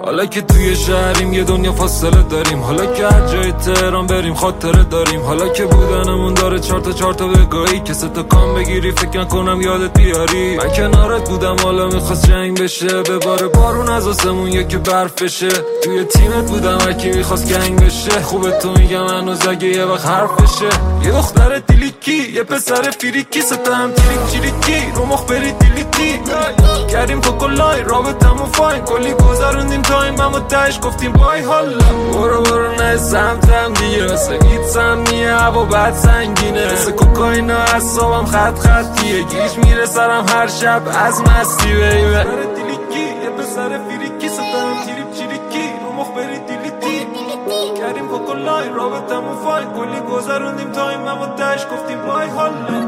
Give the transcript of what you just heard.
حالا که توی شهریم یه دنیا فاصله داریم، حالا که هر جای تهران بریم خاطره داریم، حالا که بودنمون داره چهار تا بگاهی که سه تا کام بگیری فکر نکنم یادت بیاری. من کنارت بودم حالا میخواست جنگ بشه، بباره بارون از آسمون یا که برف بشه. توی تیمت بودم هر کی میخواست گنگ بشه، خوبه تو میگم هنوز اگه یه وقت حرف بشه. یه دختر دیلیکی یه پسر فریکی، ستا هم چیریکی رو مخ بری دیلیتی کردیم کوکولای رابطمون فاین، کلی گذروندیم تایم اما تهش گفتیم بای حالا. برو نه سمتم دیگه، واسه گیت سمیه هوا بد سنگینه، واسه کوکائینا اعصابم خطیه، گیج میره سرم هر شب از مستی بیبه. پسر دیلیکی یه پسر فریکی، ستا هم چیریکی رو مخ بری دیلیتی کردیم کوکولای رابطمون فاین، کلی گذروندیم تایم اما تهش گفتیم بای حالا.